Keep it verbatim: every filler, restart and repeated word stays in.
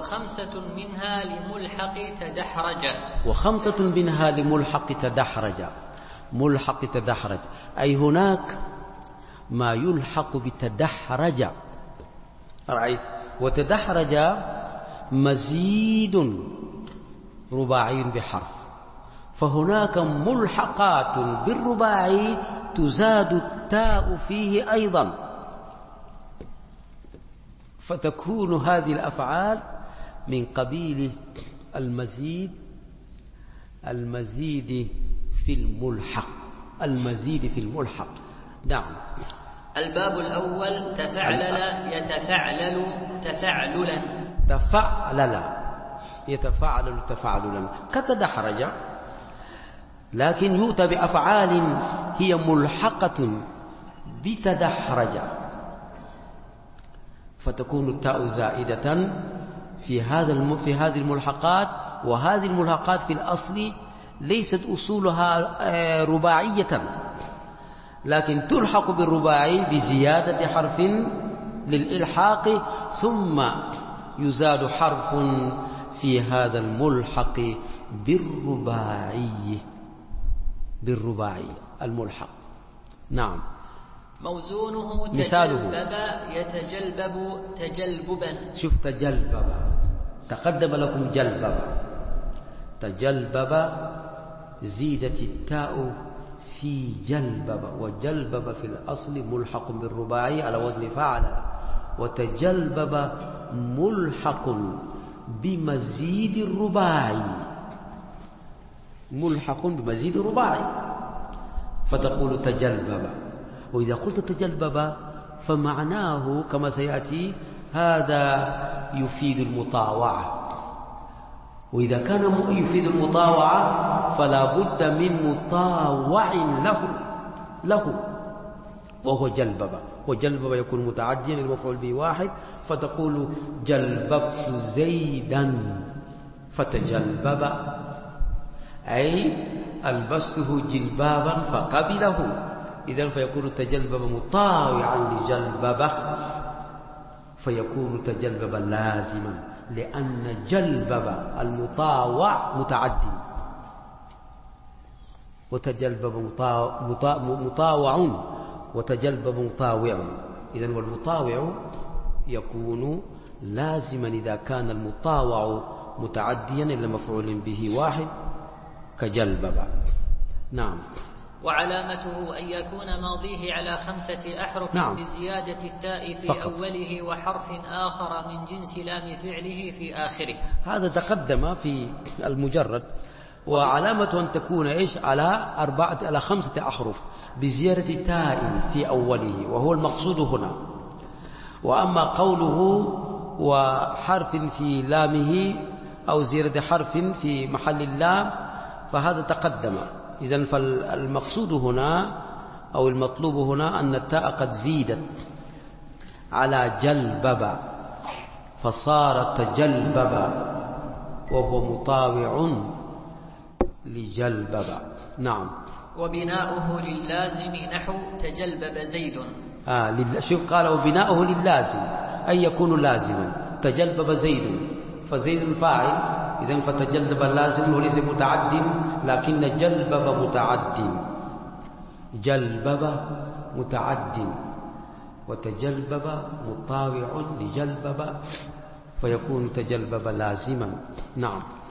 وخمسة منها لملحق تدحرج. وخمسة منها لملحق تدحرج. ملحق تدحرج أي هناك ما يلحق بتدحرج. رأيت؟ وتدحرج مزيد رباعي بحرف، فهناك ملحقات بالرباعي تزاد التاء فيه أيضا، فتكون هذه الأفعال من قبيل المزيد المزيد في الملحق المزيد في الملحق. نعم. الباب الأول تفعلل يتفعلل تفعللا. تفعلل يتفعلل تفعللا كتدحرج، لكن يؤتى بأفعال هي ملحقة بتدحرج، فتكون التاء زائدة في هذا في هذه الملحقات. وهذه الملحقات في الأصل ليست أصولها رباعية، لكن تلحق بالرباعي بزيادة حرف للإلحاق، ثم يزاد حرف في هذا الملحق بالرباعي بالرباعي الملحق. نعم. موزونه تجلبب يتجلبب تجلببا. شوف تجلبب، تقدم لكم جلبب، تجلبب زيدت التاء في جلبب، وجلبب في الأصل ملحق بالرباعي على وزن فعل، وتجلبب ملحق بمزيد الرباعي ملحق بمزيد الرباعي فتقول تجلبب. وإذا قلت تجلبب فمعناه كما سيأتي هذا يفيد المطاوعة، وإذا كان يفيد المطاوعة فلا بد من مطاوع له له وهو جلبب. وجلبب يكون متعديا للمفعول به واحد، فتقول جلببت زيدا فتجلبب، أي ألبسته جلبابا فقبله. إذن فيكون تجلبب مطاوعا لجلببه، فيكون تجلبب لازما، لأن جلبب المطاوع متعدي، وتجلبب مطاوع وتجلبب مطاوع. إذن والمطاوع يكون لازما إذا كان المطاوع متعديا إلى مفعول به واحد كجلبب. نعم. وعلامته أن يكون ماضيه على خمسة أحرف. نعم. بزيادة التاء في فقط. أوله وحرف آخر من جنس لام فعله في آخره. هذا تقدم في المجرد. وعلامته أن تكون إيش على أربعة على خمسة أحرف بزيادة تاء في أوله، وهو المقصود هنا. وأما قوله وحرف في لامه أو زيادة حرف في محل اللام فهذا تقدم. إذن فالمقصود هنا أو المطلوب هنا أن التاء قد زيدت على جلبب فصارت تجلبب، وهو مطاوع لجلبب. نعم. وبناؤه للازم نحو تجلبب زيد. آه شوف قال وبناؤه للازم أي يكون لازما. تجلبب زيد فزيد فاعل، إذن فتجلب لازم وليس متعد، لكن جلبب متعد. جلبب متعد وتجلبب مطاوع لجلبب، فيكون تجلبب لازما. نعم.